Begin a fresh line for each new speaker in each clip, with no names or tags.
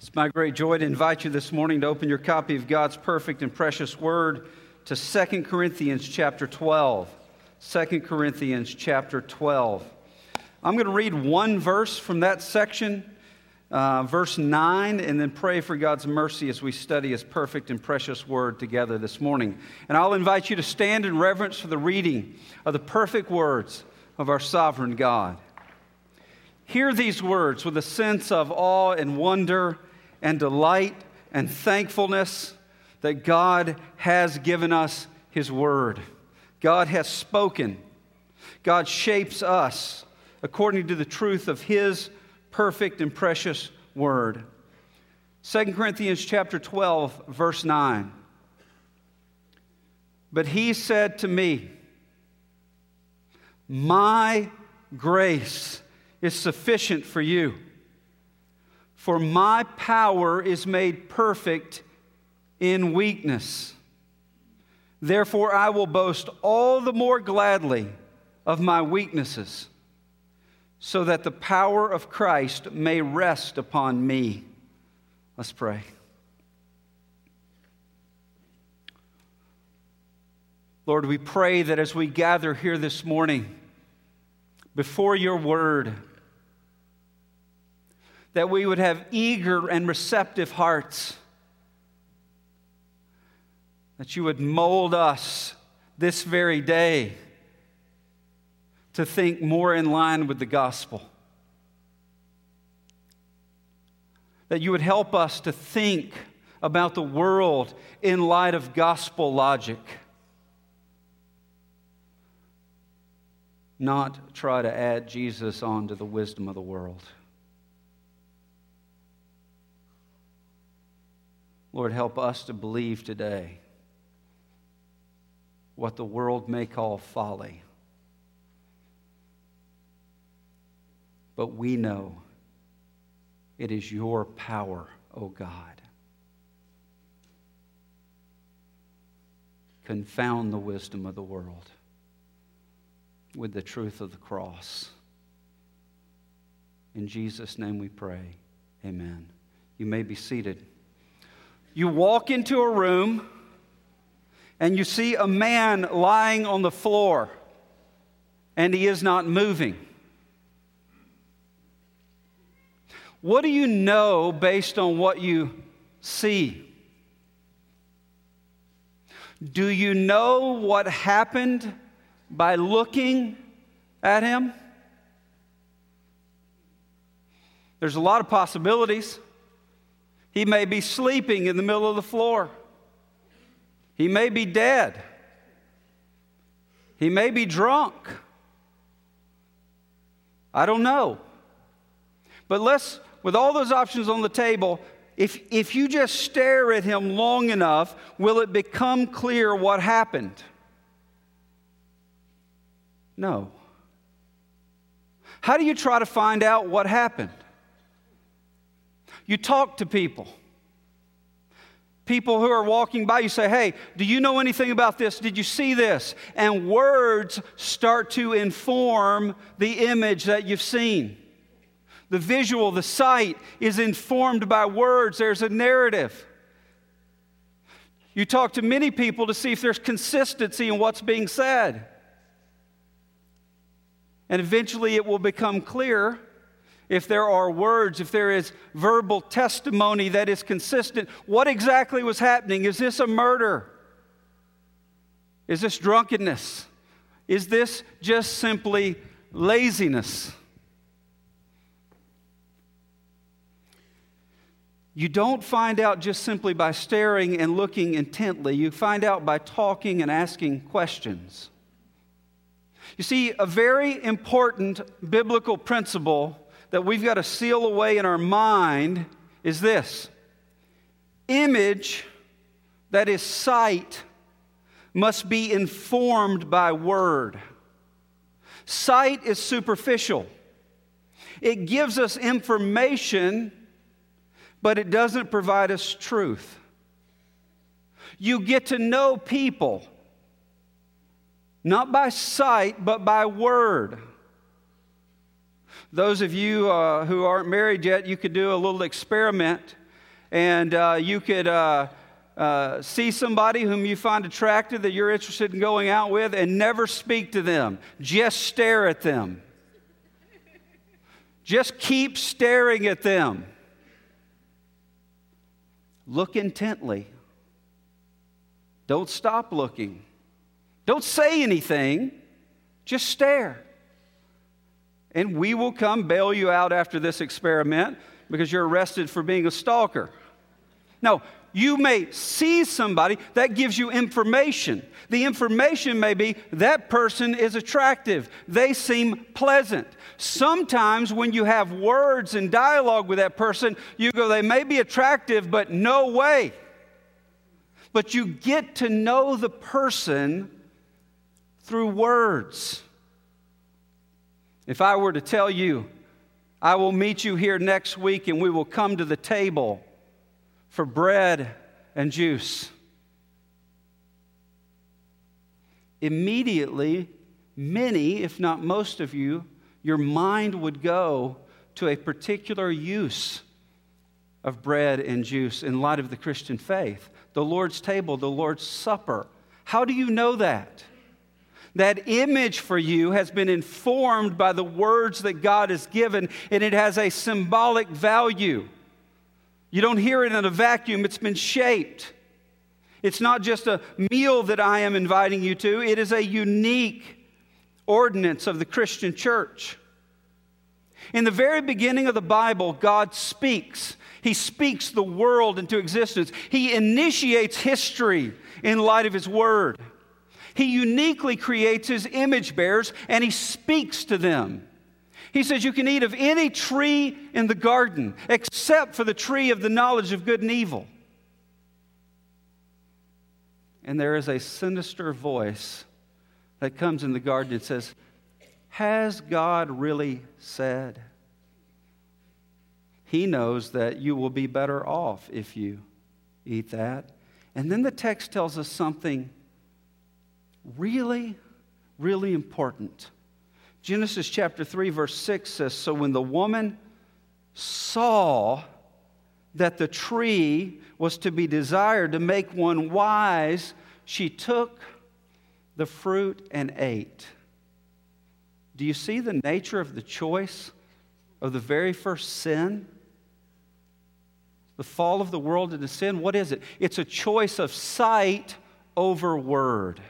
It's my great joy to invite you this morning to open your copy of God's perfect and precious word to 2 Corinthians chapter 12. 2 Corinthians chapter 12. I'm going to read one verse from that section, verse 9, and then pray for God's mercy as we study His perfect and precious word together this morning. And I'll invite you to stand in reverence for the reading of the perfect words of our sovereign God. Hear these words with a sense of awe and wonder and delight and thankfulness that God has given us His word. God has spoken. God shapes us according to the truth of His perfect and precious word. 2 Corinthians chapter 12, verse 9. But He said to me, "My grace is sufficient for you, for my power is made perfect in weakness. Therefore I will boast all the more gladly of my weaknesses, so that the power of Christ may rest upon me." Let's pray. Lord, we pray that as we gather here this morning before your word, that we would have eager and receptive hearts, that you would mold us this very day to think more in line with the gospel, that you would help us to think about the world in light of gospel logic, not try to add Jesus onto the wisdom of the world. Lord, help us to believe today what the world may call folly. But we know it is your power, O God. Confound the wisdom of the world with the truth of the cross. In Jesus' name we pray. Amen. You may be seated. You walk into a room and you see a man lying on the floor and he is not moving. What do you know based on what you see? Do you know what happened by looking at him? There's a lot of possibilities. He may be sleeping in the middle of the floor. He may be dead. He may be drunk. I don't know. But with all those options on the table, if you just stare at him long enough, will it become clear what happened? No. How do you try to find out what happened? You talk to people. People who are walking by, you say, "Hey, do you know anything about this? Did you see this?" And words start to inform the image that you've seen. The visual, the sight is informed by words. There's a narrative. You talk to many people to see if there's consistency in what's being said. And eventually it will become clear if there are words, if there is verbal testimony that is consistent. What exactly was happening? Is this a murder? Is this drunkenness? Is this just simply laziness? You don't find out just simply by staring and looking intently. You find out by talking and asking questions. You see, a very important biblical principle that we've got to seal away in our mind is this: image, that is sight, must be informed by word. Sight is superficial. It gives us information, but it doesn't provide us truth. You get to know people, not by sight, but by word. Those of you who aren't married yet, you could do a little experiment And you could see somebody whom you find attractive that you're interested in going out with and never speak to them. Just stare at them. Just keep staring at them. Look intently. Don't stop looking. Don't say anything. Just stare. And we will come bail you out after this experiment because you're arrested for being a stalker. Now, you may see somebody, that gives you information. The information may be that person is attractive. They seem pleasant. Sometimes when you have words and dialogue with that person, you go, they may be attractive, but no way. But you get to know the person through words. If I were to tell you, I will meet you here next week and we will come to the table for bread and juice. Immediately, many, if not most of you, your mind would go to a particular use of bread and juice in light of the Christian faith. The Lord's table, the Lord's supper. How do you know that? That image for you has been informed by the words that God has given, and it has a symbolic value. You don't hear it in a vacuum. It's been shaped. It's not just a meal that I am inviting you to. It is a unique ordinance of the Christian church. In the very beginning of the Bible, God speaks. He speaks the world into existence. He initiates history in light of His Word. He uniquely creates His image bearers, and He speaks to them. He says you can eat of any tree in the garden except for the tree of the knowledge of good and evil. And there is a sinister voice that comes in the garden and says, has God really said? He knows that you will be better off if you eat that. And then the text tells us something really, really important. Genesis chapter 3, verse 6 says, so when the woman saw that the tree was to be desired to make one wise, she took the fruit and ate. Do you see the nature of the choice of the very first sin? The fall of the world into sin, what is it? It's a choice of sight over word.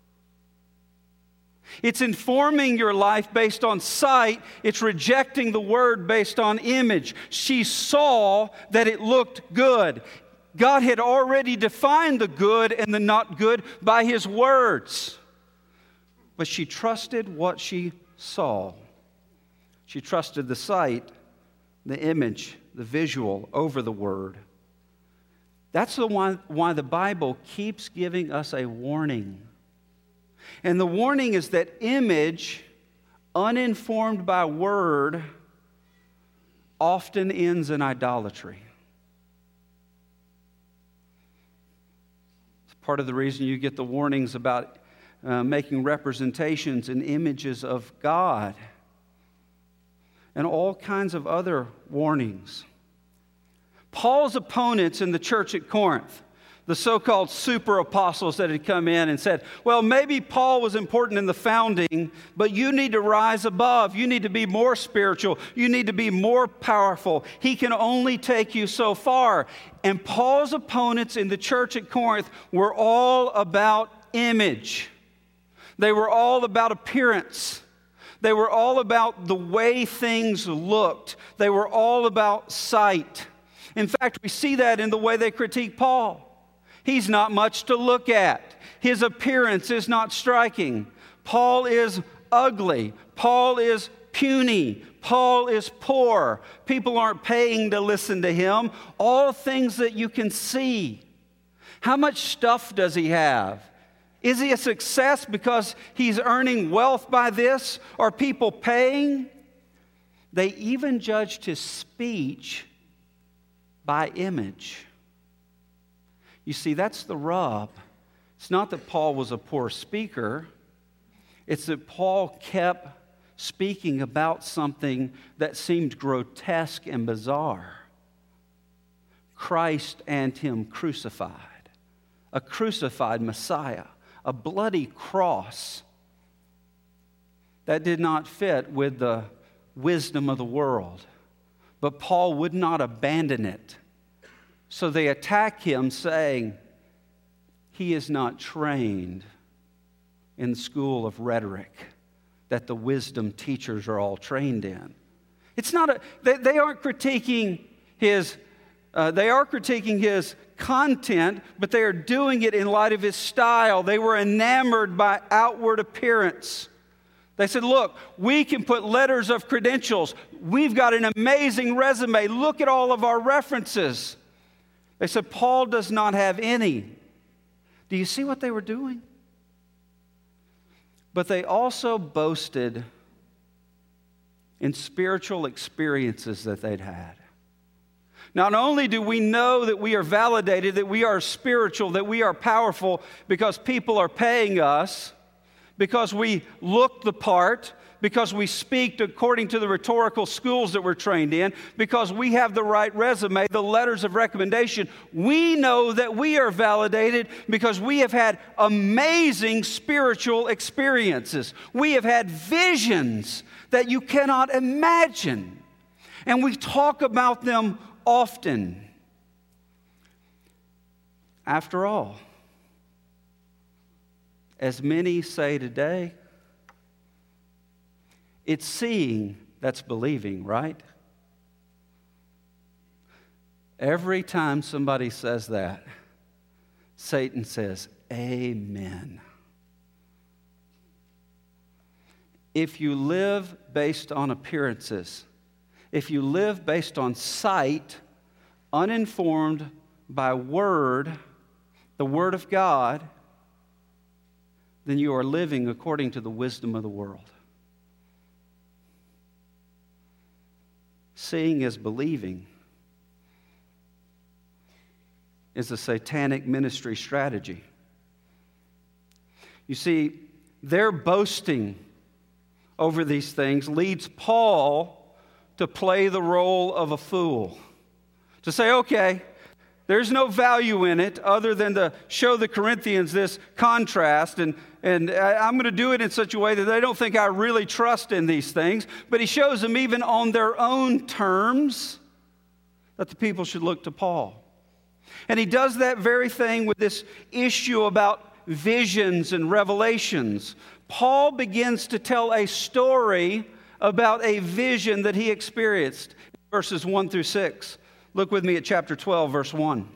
It's informing your life based on sight. It's rejecting the word based on image. She saw that it looked good. God had already defined the good and the not good by His words. But she trusted what she saw. She trusted the sight, the image, the visual over the word. That's the why the Bible keeps giving us a warning. And the warning is that image, uninformed by word, often ends in idolatry. It's part of the reason you get the warnings about making representations and images of God, and all kinds of other warnings. Paul's opponents in the church at Corinth, the so-called super apostles that had come in and said, well, maybe Paul was important in the founding, but you need to rise above. You need to be more spiritual. You need to be more powerful. He can only take you so far. And Paul's opponents in the church at Corinth were all about image. They were all about appearance. They were all about the way things looked. They were all about sight. In fact, we see that in the way they critique Paul. He's not much to look at. His appearance is not striking. Paul is ugly. Paul is puny. Paul is poor. People aren't paying to listen to him. All things that you can see. How much stuff does he have? Is he a success because he's earning wealth by this? Are people paying? They even judged his speech by image. You see, that's the rub. It's not that Paul was a poor speaker. It's that Paul kept speaking about something that seemed grotesque and bizarre. Christ and Him crucified. A crucified Messiah, a bloody cross that did not fit with the wisdom of the world. But Paul would not abandon it. So they attack him, saying, he is not trained in the school of rhetoric that the wisdom teachers are all trained in. It's not they aren't critiquing his content, but they are doing it in light of his style. They were enamored by outward appearance. They said, look, we can put letters of credentials. We've got an amazing resume. Look at all of our references. They said, Paul does not have any. Do you see what they were doing? But they also boasted in spiritual experiences that they'd had. Not only do we know that we are validated, that we are spiritual, that we are powerful because people are paying us, because we look the part, because we speak according to the rhetorical schools that we're trained in, because we have the right resume, the letters of recommendation. We know that we are validated because we have had amazing spiritual experiences. We have had visions that you cannot imagine. And we talk about them often. After all, as many say today, it's seeing that's believing, right? Every time somebody says that, Satan says, amen. If you live based on appearances, if you live based on sight, uninformed by word, the Word of God, then you are living according to the wisdom of the world. Seeing is believing is a satanic ministry strategy. You see, their boasting over these things leads Paul to play the role of a fool. To say, okay, there's no value in it other than to show the Corinthians this contrast, and I'm going to do it in such a way that they don't think I really trust in these things. But he shows them even on their own terms that the people should look to Paul. And he does that very thing with this issue about visions and revelations. Paul begins to tell a story about a vision that he experienced. Verses 1 through 6. Look with me at chapter 12, verse 1.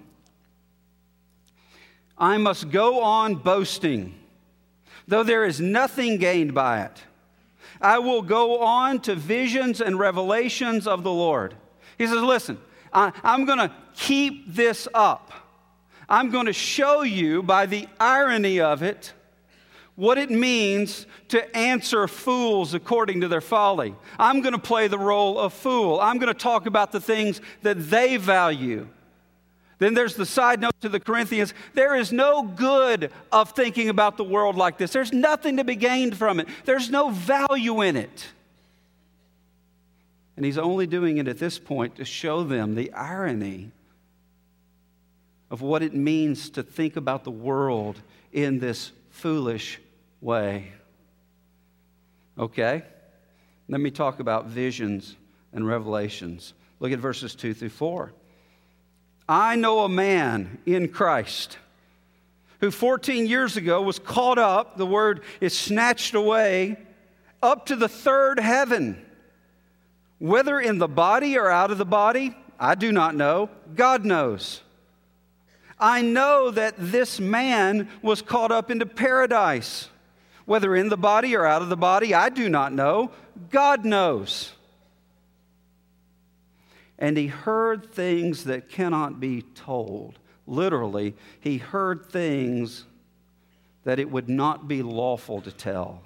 I must go on boasting, though there is nothing gained by it. I will go on to visions and revelations of the Lord. He says, listen, I'm going to keep this up. I'm going to show you by the irony of it what it means to answer fools according to their folly. I'm going to play the role of fool. I'm going to talk about the things that they value. Then there's the side note to the Corinthians. There is no good of thinking about the world like this. There's nothing to be gained from it. There's no value in it. And he's only doing it at this point to show them the irony of what it means to think about the world in this foolish way. Okay, let me talk about visions and revelations. Look at verses 2 through 4. I know a man in Christ who 14 years ago was caught up, the word is snatched away, up to the third heaven. Whether in the body or out of the body, I do not know. God knows. I know that this man was caught up into paradise. Whether in the body or out of the body, I do not know. God knows. And he heard things that cannot be told. Literally, he heard things that it would not be lawful to tell,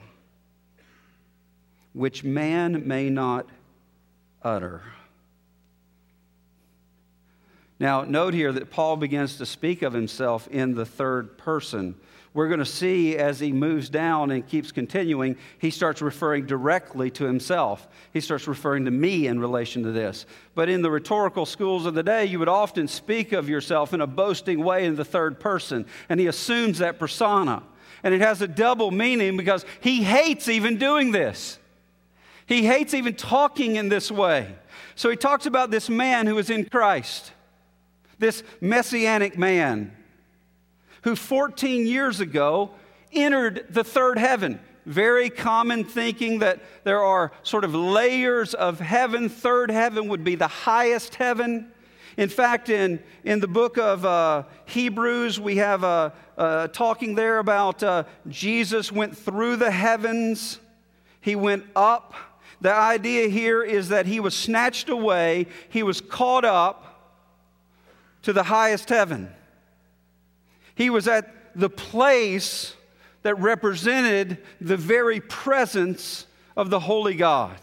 which man may not utter. Now, note here that Paul begins to speak of himself in the third person. We're going to see as he moves down and keeps continuing, he starts referring directly to himself. He starts referring to me in relation to this. But in the rhetorical schools of the day, you would often speak of yourself in a boasting way in the third person. And he assumes that persona. And it has a double meaning because he hates even doing this. He hates even talking in this way. So he talks about this man who is in Christ, this messianic man, who 14 years ago entered the third heaven. Very common thinking that there are sort of layers of heaven. Third heaven would be the highest heaven. In fact, in the book of Hebrews, we have talking there about Jesus went through the heavens. He went up. The idea here is that he was snatched away. He was caught up to the highest heaven. He was at the place that represented the very presence of the holy God.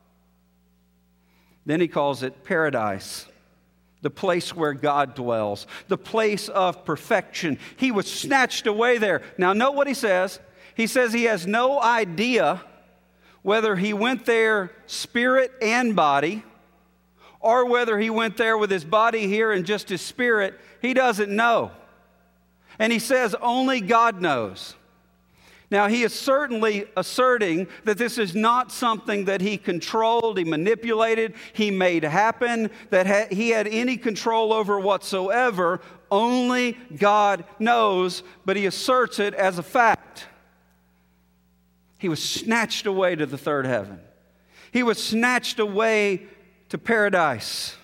Then he calls it paradise, the place where God dwells, the place of perfection. He was snatched away there. Now, note what he says. He says he has no idea whether he went there spirit and body, or whether he went there with his body here and just his spirit. He doesn't know. And he says only God knows. Now, he is certainly asserting that this is not something that he controlled, he manipulated, he made happen, that he had any control over whatsoever. Only God knows, but he asserts it as a fact. He was snatched away to the third heaven. He was snatched away to paradise.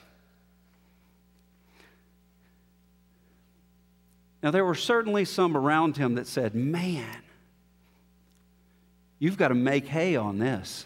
Now, there were certainly some around him that said, man, you've got to make hay on this.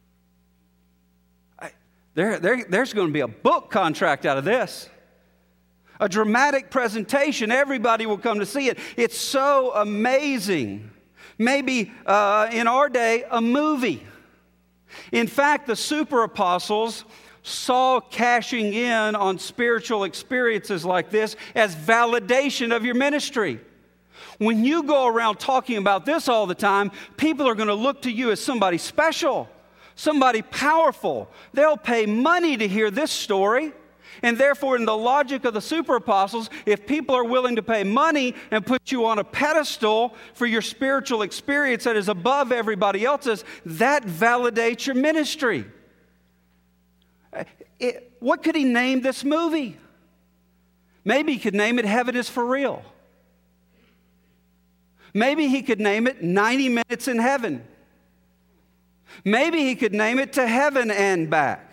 There's going to be a book contract out of this. A dramatic presentation. Everybody will come to see it. It's so amazing. Maybe in our day, a movie. In fact, the super apostles saw cashing in on spiritual experiences like this as validation of your ministry. When you go around talking about this all the time, people are going to look to you as somebody special, somebody powerful. They'll pay money to hear this story. And therefore, in the logic of the super apostles, if people are willing to pay money and put you on a pedestal for your spiritual experience that is above everybody else's, that validates your ministry. What could he name this movie? Maybe he could name it Heaven is for Real. Maybe he could name it 90 Minutes in Heaven. Maybe he could name it To Heaven and Back.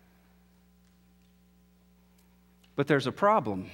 But there's a problem.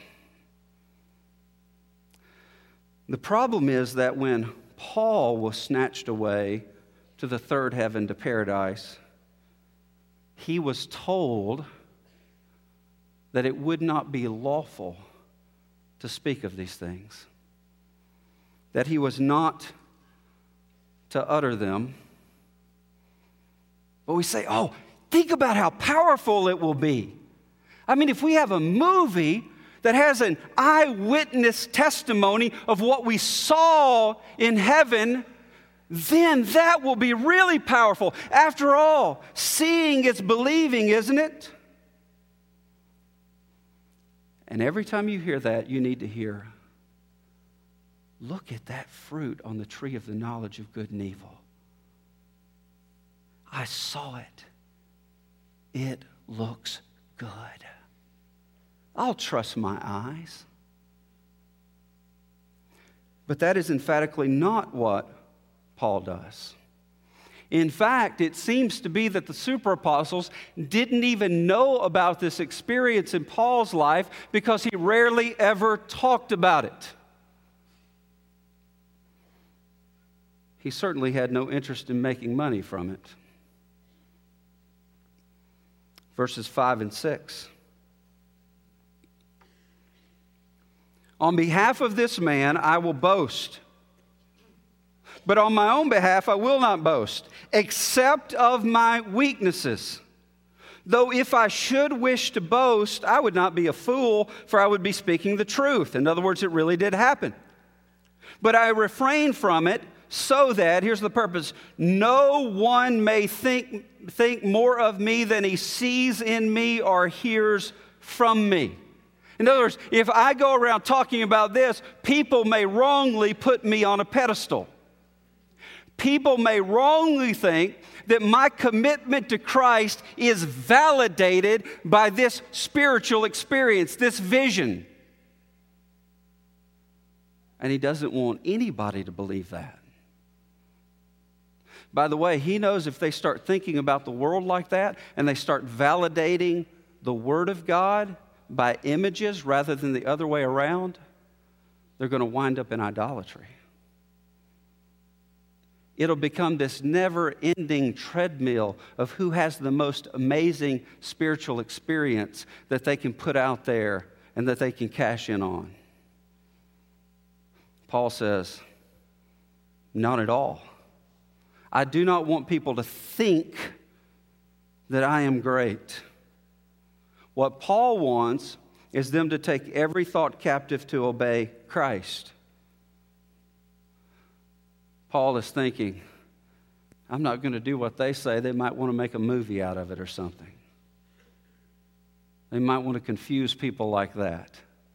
The problem is that when Paul was snatched away to the third heaven, to paradise, he was told that it would not be lawful to speak of these things, that he was not to utter them. But we say, oh, think about how powerful it will be. I mean, if we have a movie that has an eyewitness testimony of what we saw in heaven, then that will be really powerful. After all, seeing is believing, isn't it? And every time you hear that, you need to hear, look at that fruit on the tree of the knowledge of good and evil. I saw it. It looks good. I'll trust my eyes. But that is emphatically not what Paul does. In fact, it seems to be that the super apostles didn't even know about this experience in Paul's life because he rarely ever talked about it. He certainly had no interest in making money from it. Verses 5 and 6. On behalf of this man, I will boast. But on my own behalf, I will not boast, except of my weaknesses. Though if I should wish to boast, I would not be a fool, for I would be speaking the truth. In other words, it really did happen. But I refrain from it so that, here's the purpose, no one may think more of me than he sees in me or hears from me. In other words, if I go around talking about this, people may wrongly put me on a pedestal. People may wrongly think that my commitment to Christ is validated by this spiritual experience, this vision. And he doesn't want anybody to believe that. By the way, he knows if they start thinking about the world like that and they start validating the Word of God by images rather than the other way around, they're going to wind up in idolatry. It'll become this never-ending treadmill of who has the most amazing spiritual experience that they can put out there and that they can cash in on. Paul says, not at all. I do not want people to think that I am great. What Paul wants is them to take every thought captive to obey Christ. Paul is thinking, I'm not going to do what they say. They might want to make a movie out of it or something. They might want to confuse people like that.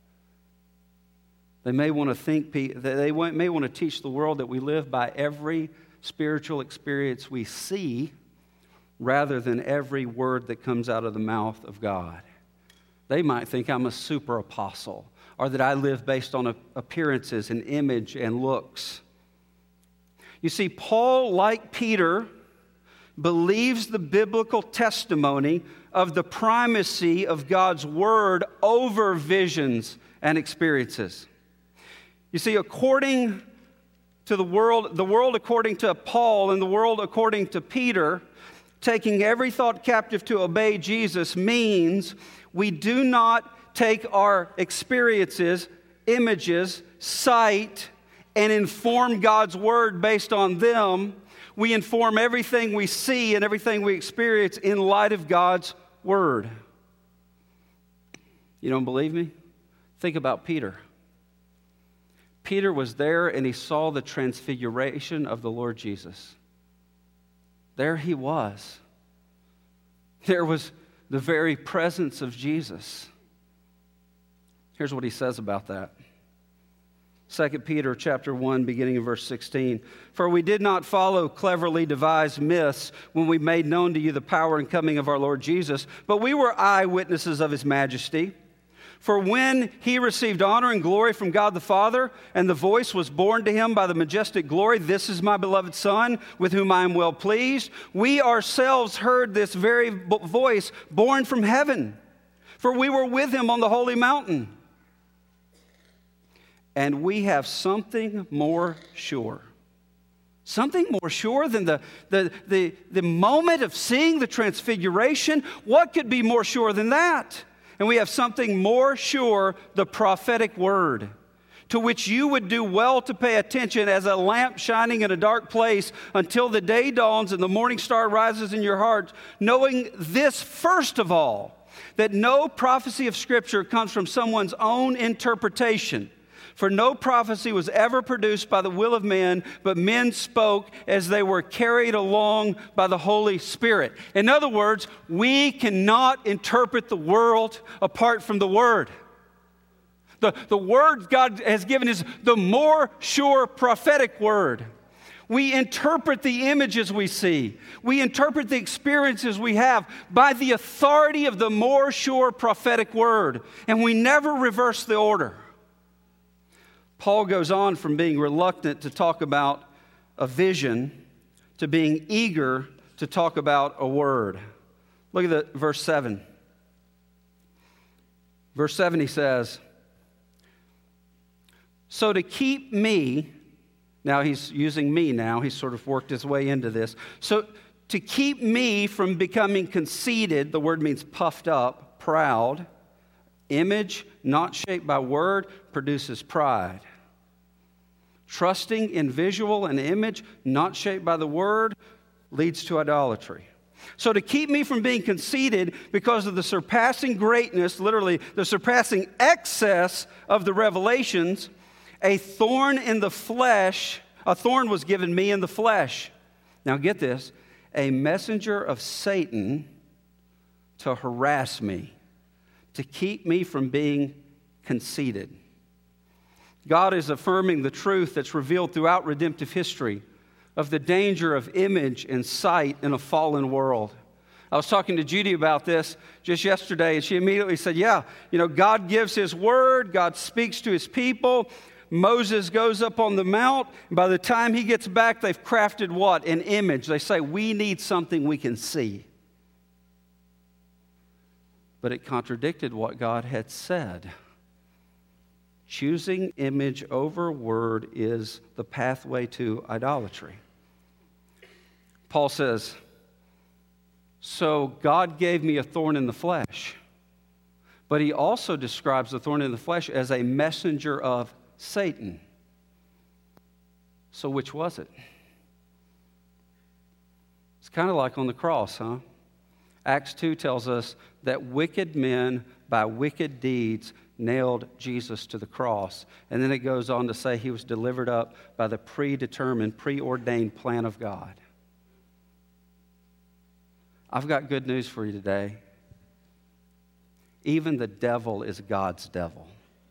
They may want to teach the world that we live by every spiritual experience we see rather than every word that comes out of the mouth of God. They might think I'm a super apostle or that I live based on appearances and image and looks. You see, Paul, like Peter, believes the biblical testimony of the primacy of God's Word over visions and experiences. You see, according to the world according to Paul and the world according to Peter, taking every thought captive to obey Jesus means we do not take our experiences, images, sight, and inform God's Word based on them. We inform everything we see and everything we experience in light of God's Word. You don't believe me? Think about Peter. Peter was there and he saw the transfiguration of the Lord Jesus. There he was. There was the very presence of Jesus. Here's what he says about that. 2 Peter chapter 1, beginning in verse 16. For we did not follow cleverly devised myths when we made known to you the power and coming of our Lord Jesus, but we were eyewitnesses of his majesty. For when he received honor and glory from God the Father, and the voice was borne to him by the majestic glory, "This is my beloved Son, with whom I am well pleased," we ourselves heard this very voice borne from heaven. For we were with him on the holy mountain. And we have something more sure. Something more sure than the moment of seeing the transfiguration. What could be more sure than that? And we have something more sure, the prophetic word, to which you would do well to pay attention as a lamp shining in a dark place until the day dawns and the morning star rises in your heart, knowing this first of all, that no prophecy of Scripture comes from someone's own interpretation. For no prophecy was ever produced by the will of men, but men spoke as they were carried along by the Holy Spirit. In other words, we cannot interpret the world apart from the Word. The Word God has given is the more sure prophetic Word. We interpret the images we see. We interpret the experiences we have by the authority of the more sure prophetic Word. And we never reverse the order. Paul goes on from being reluctant to talk about a vision to being eager to talk about a word. Look at verse 7. Verse 7 he says, so to keep me, now he's using me now, he's sort of worked his way into this. So to keep me from becoming conceited, the word means puffed up, proud. Image not shaped by word produces pride. Trusting in visual and image not shaped by the word leads to idolatry. So to keep me from being conceited because of the surpassing greatness, literally the surpassing excess of the revelations, a thorn was given me in the flesh. Now get this, a messenger of Satan to harass me, to keep me from being conceited. God is affirming the truth that's revealed throughout redemptive history of the danger of image and sight in a fallen world. I was talking to Judy about this just yesterday, and she immediately said, God gives His word, God speaks to His people, Moses goes up on the mount, and by the time he gets back, they've crafted what? An image. They say, we need something we can see. But it contradicted what God had said. Choosing image over word is the pathway to idolatry. Paul says, so God gave me a thorn in the flesh, but he also describes the thorn in the flesh as a messenger of Satan. So which was it? It's kind of like on the cross, huh? Acts 2 tells us that wicked men by wicked deeds nailed Jesus to the cross. And then it goes on to say he was delivered up by the predetermined, preordained plan of God. I've got good news for you today. Even the devil is God's devil.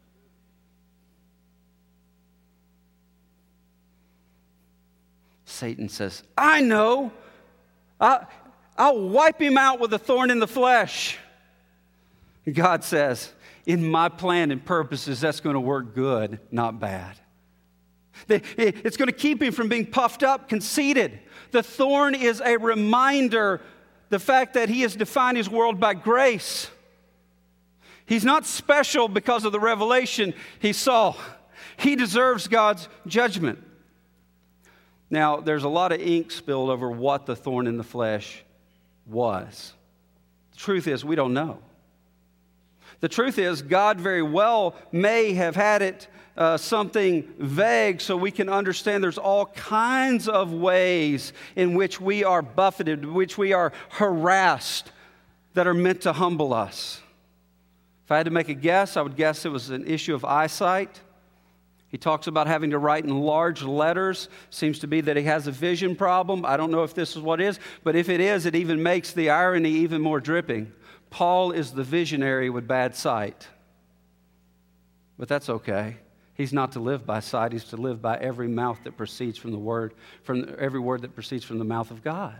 Satan says, I know. I'll wipe him out with a thorn in the flesh. God says, in my plan and purposes, that's going to work good, not bad. It's going to keep him from being puffed up, conceited. The thorn is a reminder, the fact that he has defined his world by grace. He's not special because of the revelation he saw. He deserves God's judgment. Now, there's a lot of ink spilled over what the thorn in the flesh was. The truth is, we don't know. The truth is, God very well may have had it something vague so we can understand there's all kinds of ways in which we are buffeted, in which we are harassed, that are meant to humble us. If I had to make a guess, I would guess it was an issue of eyesight. He talks about having to write in large letters. Seems to be that he has a vision problem. I don't know if this is what it is, but if it is, it even makes the irony even more dripping. Paul is the visionary with bad sight. But that's okay. He's not to live by sight. He's to live by every mouth that proceeds from the word, from every word that proceeds from the mouth of God.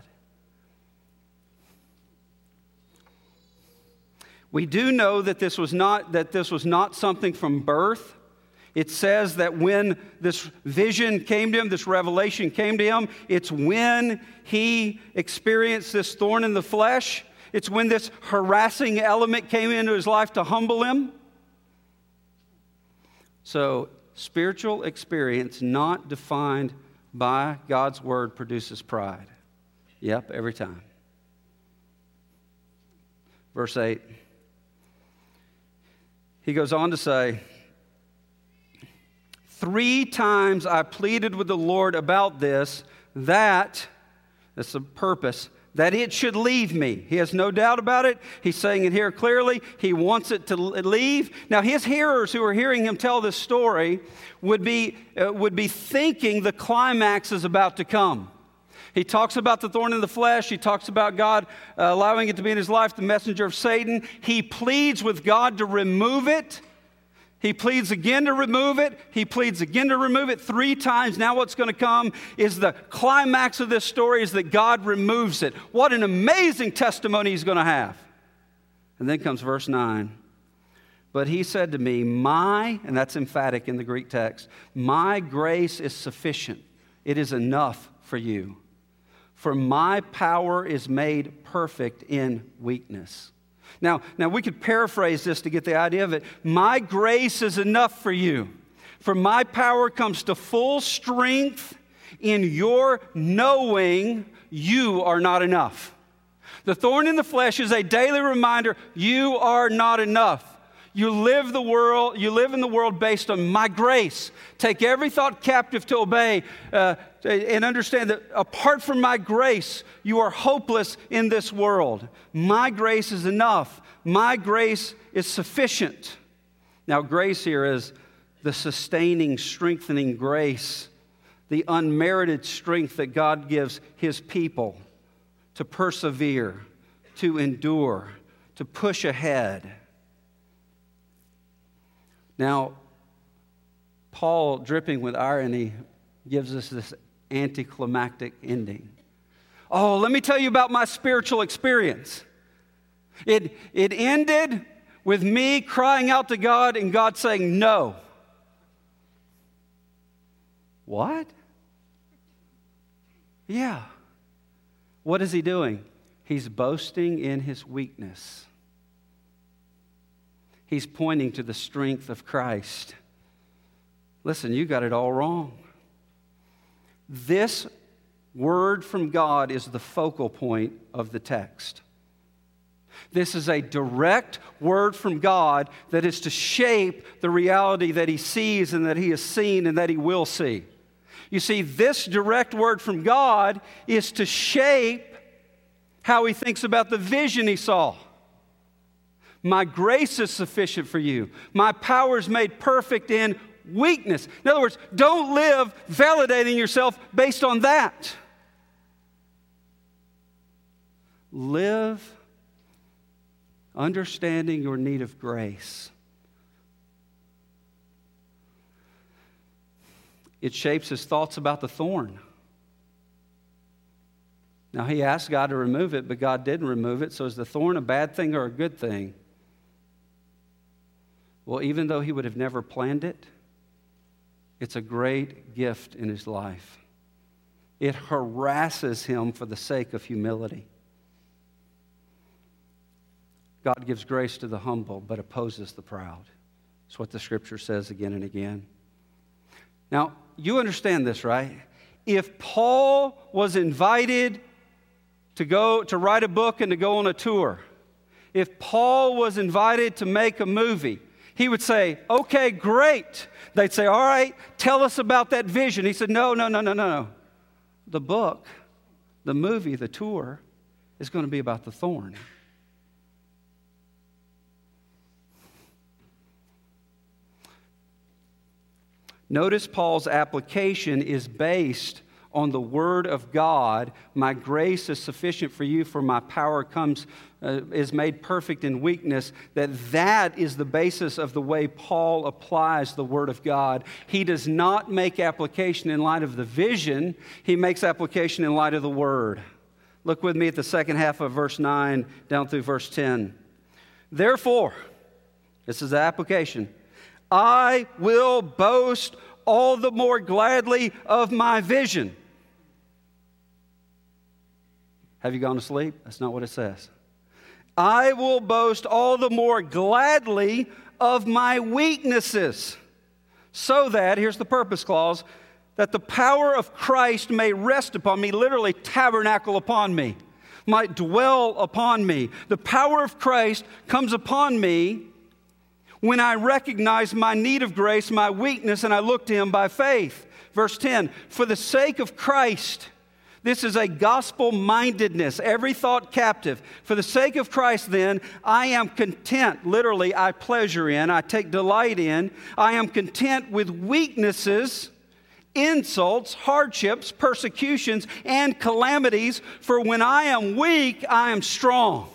We do know that this was not something from birth. It says that when this vision came to him, this revelation came to him, it's when he experienced this thorn in the flesh. It's when this harassing element came into his life to humble him. So, spiritual experience not defined by God's word produces pride. Yep, every time. Verse 8. He goes on to say, 3 times I pleaded with the Lord about this, that's the purpose, that it should leave me. He has no doubt about it. He's saying it here clearly. He wants it to leave. Now, his hearers who are hearing him tell this story would be thinking the climax is about to come. He talks about the thorn in the flesh. He talks about God allowing it to be in his life, the messenger of Satan. He pleads with God to remove it. He pleads again to remove it. He pleads again to remove it 3 times. Now what's going to come is the climax of this story is that God removes it. What an amazing testimony he's going to have. And then comes verse 9. But he said to me, and that's emphatic in the Greek text, my grace is sufficient. It is enough for you. For my power is made perfect in weakness. Now we could paraphrase this to get the idea of it. My grace is enough for you. For my power comes to full strength in your knowing you are not enough. The thorn in the flesh is a daily reminder you are not enough. You live in the world based on my grace. Take every thought captive to obey, and understand that apart from my grace, you are hopeless in this world. My grace is enough. My grace is sufficient. Now, grace here is the sustaining, strengthening grace, the unmerited strength that God gives His people to persevere, to endure, to push ahead. Now, Paul, dripping with irony, gives us this anticlimactic ending. Oh, let me tell you about my spiritual experience. It ended with me crying out to God and God saying no. What? Yeah. What is he doing? He's boasting in his weakness. He's pointing to the strength of Christ. Listen, you got it all wrong. This word from God is the focal point of the text. This is a direct word from God that is to shape the reality that he sees and that he has seen and that he will see. You see, this direct word from God is to shape how he thinks about the vision he saw. My grace is sufficient for you. My power is made perfect in weakness. In other words, don't live validating yourself based on that. Live understanding your need of grace. It shapes his thoughts about the thorn. Now, he asked God to remove it, but God didn't remove it. So is the thorn a bad thing or a good thing? Well, even though he would have never planned it, it's a great gift in his life. It harasses him for the sake of humility. God gives grace to the humble, but opposes the proud. That's what the Scripture says again and again. Now, you understand this, right? If Paul was invited to write a book and to go on a tour, if Paul was invited to make a movie, he would say, okay, great. They'd say, all right, tell us about that vision. He said, no. The book, the movie, the tour is going to be about the thorn. Notice Paul's application is based on the Word of God. My grace is sufficient for you, for my power is made perfect in weakness. That is the basis of the way Paul applies the Word of God. He does not make application in light of the vision. He makes application in light of the Word. Look with me at the second half of verse 9 down through verse 10. Therefore, this is the application, I will boast all the more gladly of my vision. Have you gone to sleep? That's not what it says. I will boast all the more gladly of my weaknesses, so that, here's the purpose clause, that the power of Christ may rest upon me, literally tabernacle upon me, might dwell upon me. The power of Christ comes upon me when I recognize my need of grace, my weakness, and I look to Him by faith. Verse 10, for the sake of Christ, this is a gospel-mindedness, every thought captive. For the sake of Christ, then, I am content. Literally, I pleasure in, I take delight in. I am content with weaknesses, insults, hardships, persecutions, and calamities. For when I am weak, I am strong.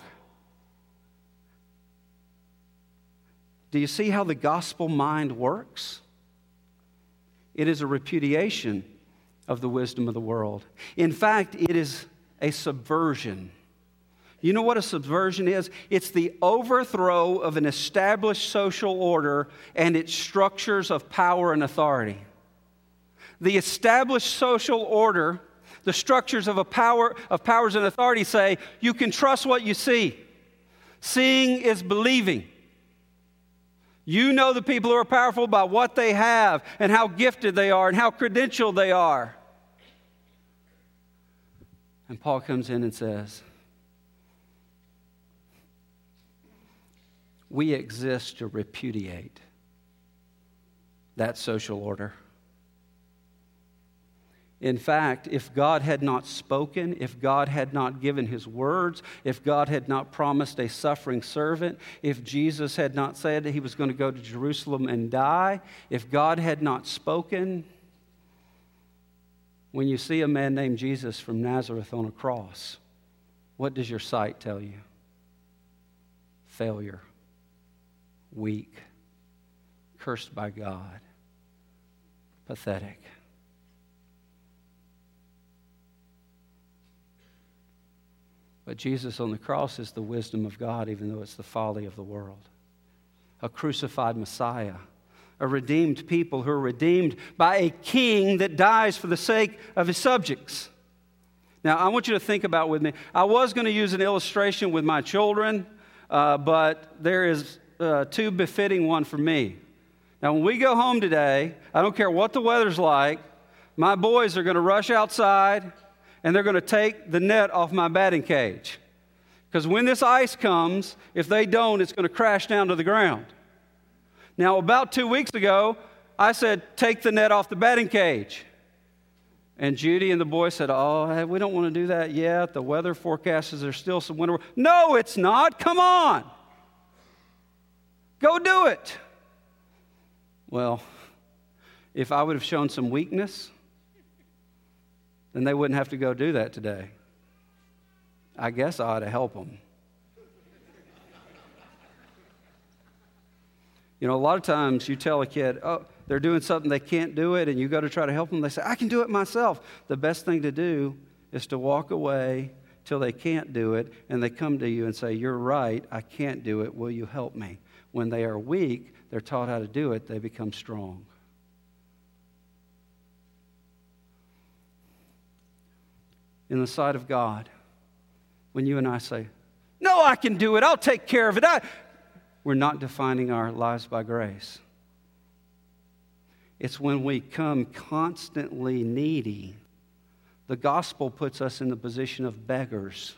Do you see how the gospel mind works? It is a repudiation of the wisdom of the world. In fact, it is a subversion. You know what a subversion is? It's the overthrow of an established social order and its structures of power and authority. The established social order, the structures of powers and authority say, you can trust what you see. Seeing is believing. You know the people who are powerful by what they have and how gifted they are and how credentialed they are. And Paul comes in and says, we exist to repudiate that social order. In fact, if God had not spoken, if God had not given His words, if God had not promised a suffering servant, if Jesus had not said that He was going to go to Jerusalem and die, if God had not spoken, when you see a man named Jesus from Nazareth on a cross, what does your sight tell you? Failure, weak, cursed by God, pathetic. But Jesus on the cross is the wisdom of God, even though it's the folly of the world. A crucified Messiah, a redeemed people who are redeemed by a king that dies for the sake of his subjects. Now, I want you to think about with me. I was going to use an illustration with my children, but there is too befitting one for me. Now, when we go home today, I don't care what the weather's like, my boys are going to rush outside and they're going to take the net off my batting cage. Because when this ice comes, if they don't, it's going to crash down to the ground. Now, about 2 weeks ago, I said, take the net off the batting cage. And Judy and the boys said, oh, we don't want to do that yet. The weather forecast says there's still some winter. No, it's not. Come on. Go do it. Well, if I would have shown some weakness, then they wouldn't have to go do that today. I guess I ought to help them. You know, a lot of times you tell a kid, oh, they're doing something, they can't do it, and you go to try to help them. They say, I can do it myself. The best thing to do is to walk away till they can't do it, and they come to you and say, you're right, I can't do it. Will you help me? When they are weak, they're taught how to do it, they become strong. In the sight of God, when you and I say, no, I can do it, I'll take care of it, we're not defining our lives by grace. It's when we come constantly needy. The gospel puts us in the position of beggars.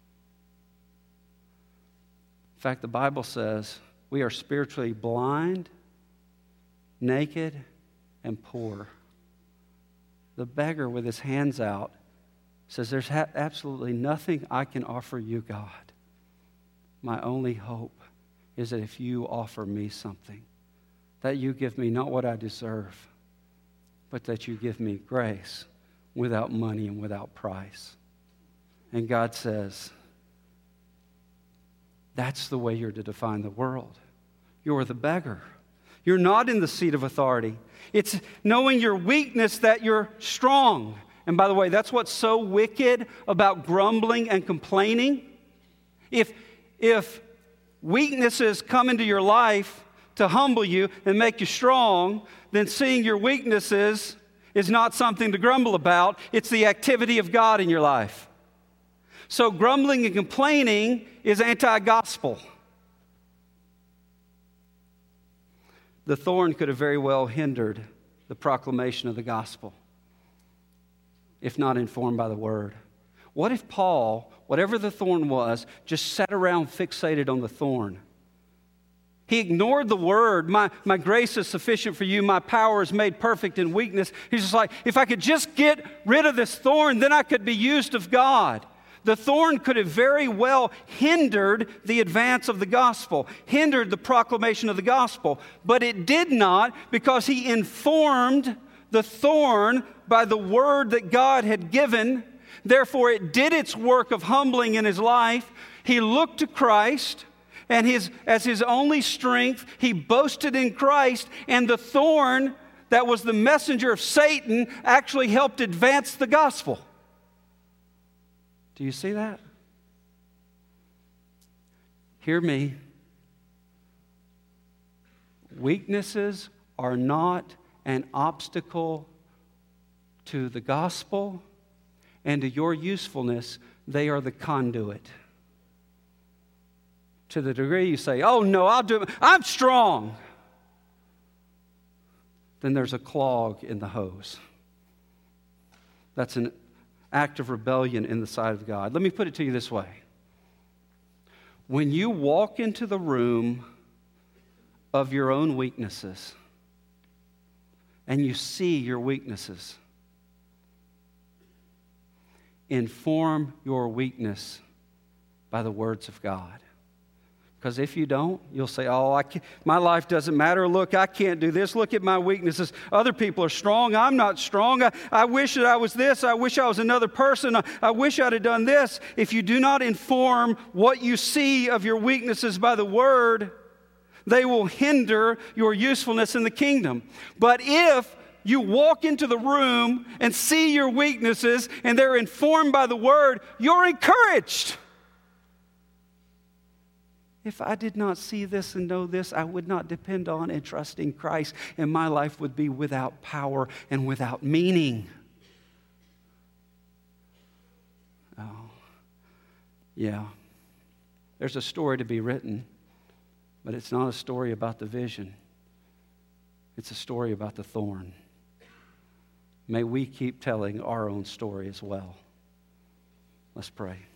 In fact, the Bible says we are spiritually blind, naked, and poor. The beggar with his hands out says, there's absolutely nothing I can offer you, God. My only hope is that if you offer me something, that you give me not what I deserve, but that you give me grace without money and without price. And God says, that's the way you're to define the world. You're the beggar. You're not in the seat of authority. It's knowing your weakness that you're strong. And by the way, that's what's so wicked about grumbling and complaining. If weaknesses come into your life to humble you and make you strong, then seeing your weaknesses is not something to grumble about. It's the activity of God in your life. So grumbling and complaining is anti-gospel. The thorn could have very well hindered the proclamation of the gospel, if not informed by the word. What if Paul, whatever the thorn was, just sat around fixated on the thorn? He ignored the word, my grace is sufficient for you, my power is made perfect in weakness. He's just like, if I could just get rid of this thorn, then I could be used of God. The thorn could have very well hindered the advance of the gospel, hindered the proclamation of the gospel, but it did not, because he informed the thorn by the word that God had given. Therefore, it did its work of humbling in his life. He looked to Christ, and as his only strength, he boasted in Christ, and the thorn that was the messenger of Satan actually helped advance the gospel. Do you see that? Hear me. Weaknesses are not an obstacle to the gospel and to your usefulness. They are the conduit. To the degree you say, oh no, I'll do it, I'm strong, then there's a clog in the hose. That's an act of rebellion in the sight of God. Let me put it to you this way. When you walk into the room of your own weaknesses and you see your weaknesses, inform your weakness by the words of God. Because if you don't, you'll say, oh, my life doesn't matter. Look, I can't do this. Look at my weaknesses. Other people are strong. I'm not strong. I wish that I was this. I wish I was another person. I wish I'd have done this. If you do not inform what you see of your weaknesses by the Word, they will hinder your usefulness in the kingdom. But if you walk into the room and see your weaknesses and they're informed by the Word, you're encouraged. If I did not see this and know this, I would not depend on and trust in Christ, and my life would be without power and without meaning. Oh, yeah. There's a story to be written, but it's not a story about the vision. It's a story about the thorn. May we keep telling our own story as well. Let's pray.